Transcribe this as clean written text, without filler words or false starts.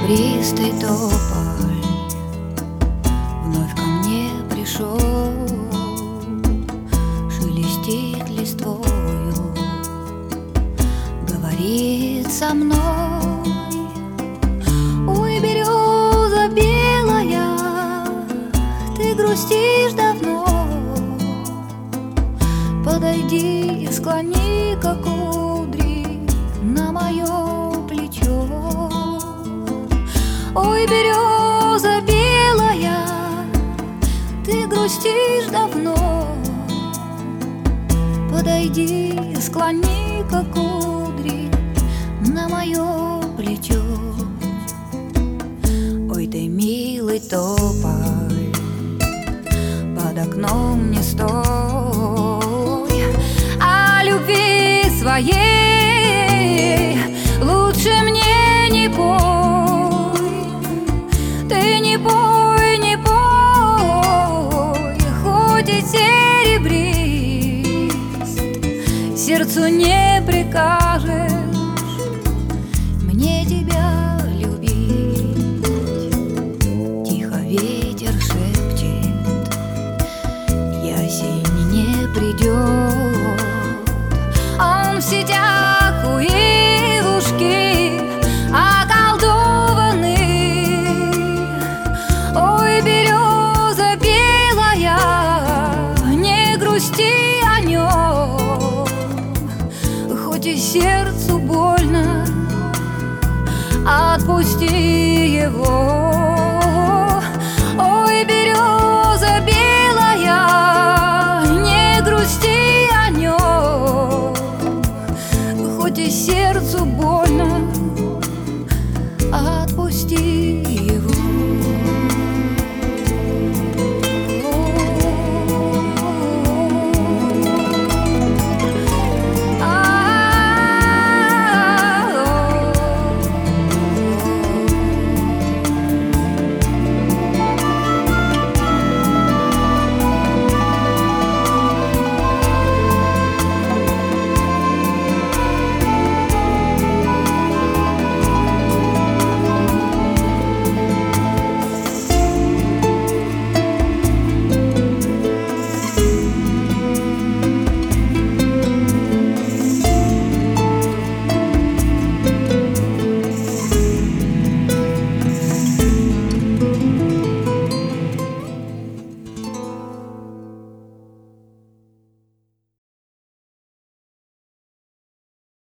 серебристый тополь вновь ко мне пришел, шелестит листвою, говорит со мной: ой, береза белая, ты грустишь давно, подойди и склони-ка кудри на мое плечо. Ой, береза белая, ты грустишь давно, подойди и склони-ка кудри на мое плечо. Ой, ты милый тополь, под окном не стой, о любви своей лучше мне не пой. Ты не пой, не пой, хоть и серебрист, сердцу не прикажешь мне тебя любить. Тихо ветер шепчет, ясень не придет, он в сетях у ивушки околдованный. Ой, береза белая, не грусти о нем, хоть и сердцу больно, отпусти его. Ой, береза белая, не грусти о нем, хоть и сердцу больно, отпусти